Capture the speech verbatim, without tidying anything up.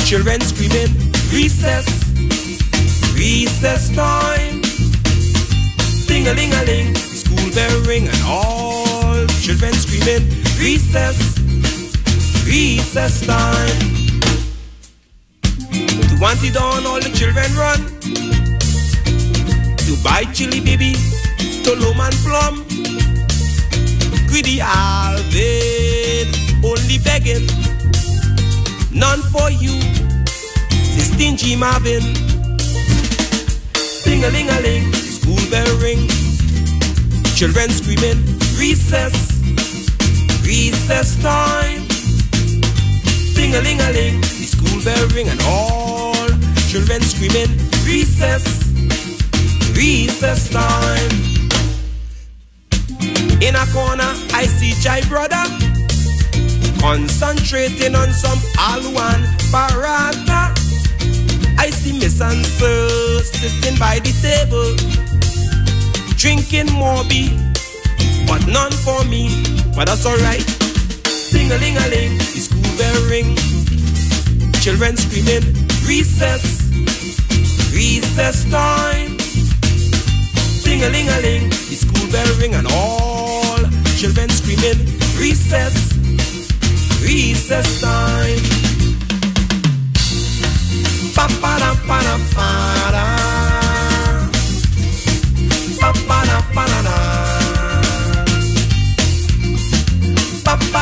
Children screaming, recess, recess time. Ding-a-ling-a-ling, school bell ring, and all children screaming, recess, recess time. To want it on, all the children run. To buy chili baby, to loam and plum. Greedy Alvin, only begging, none for you, say stingy Marvin. Ding-a-ling-a-ling, school bell ring. Children screaming, recess, recess time. Ding-a-ling-a-ling, the school bell ring, and all children screaming, recess, recess time. In a corner, I see Jai brother concentrating on some Alwan Parata. I see Miss Ansel sitting by the table, drinking Morby, but none for me, but that's alright. Ding-a-ling-a-ling, the school bell ring. Children screaming, recess, recess time. Ding-a-ling-a-ling, the school bell ring, and all children screaming, recess, recess time. Pa-pa-da-pa-da-pa-da, pa-pa-da-pa-da-da, pa-pa